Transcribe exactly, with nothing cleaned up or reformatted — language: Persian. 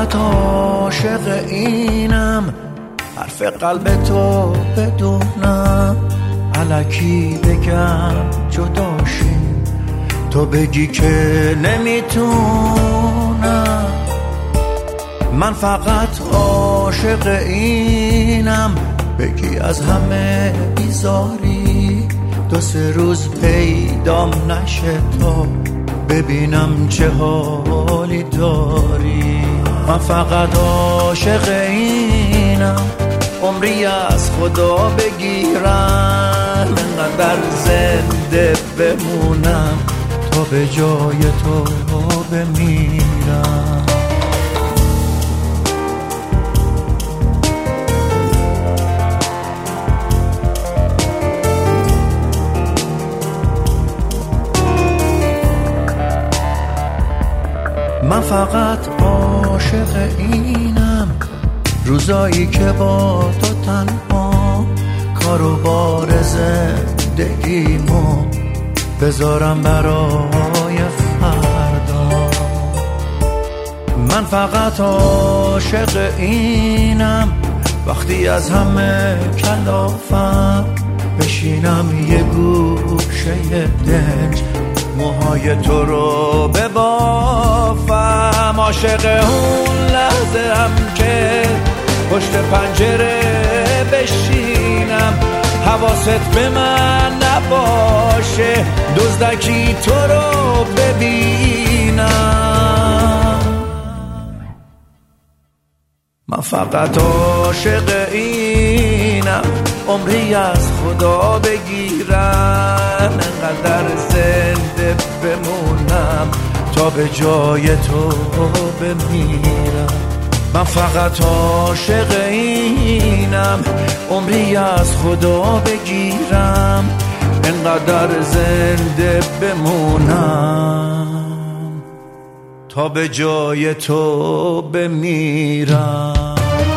فقط عاشق اینم، حرف قلب تو بدونم، الکی بگم جداشیم تو بگی که نمیتونم. من فقط عاشق اینم، بگی از همه بیزاری، دو سه روز پیدام نشه تا ببینم چه حالی داری. من فقط عاشق اینم، عمری از خدا بگیرم، انقدر زنده بمونم تا به جای تو بمیرم. من فقط عاشق اینم، روزایی که با تو تنها، کار و بار زندگیمو بذارم برای فردا. من فقط عاشق اینم، وقتی از همه کلافم بشینم یه گوشه دنج، موهای تو رو ببافم. عاشق اون لحظه هم که پشت پنجره بشینم، حواست به من نباشه، دزدکی تو رو ببینم. من فقط عاشق اینم، عمری از خدا بگیرم، انقدر زنده بمونم تا به جای تو بمیرم. من فقط عاشق اینم، عمری از خدا بگیرم، انقدر زنده بمونم تا به جای تو بمیرم.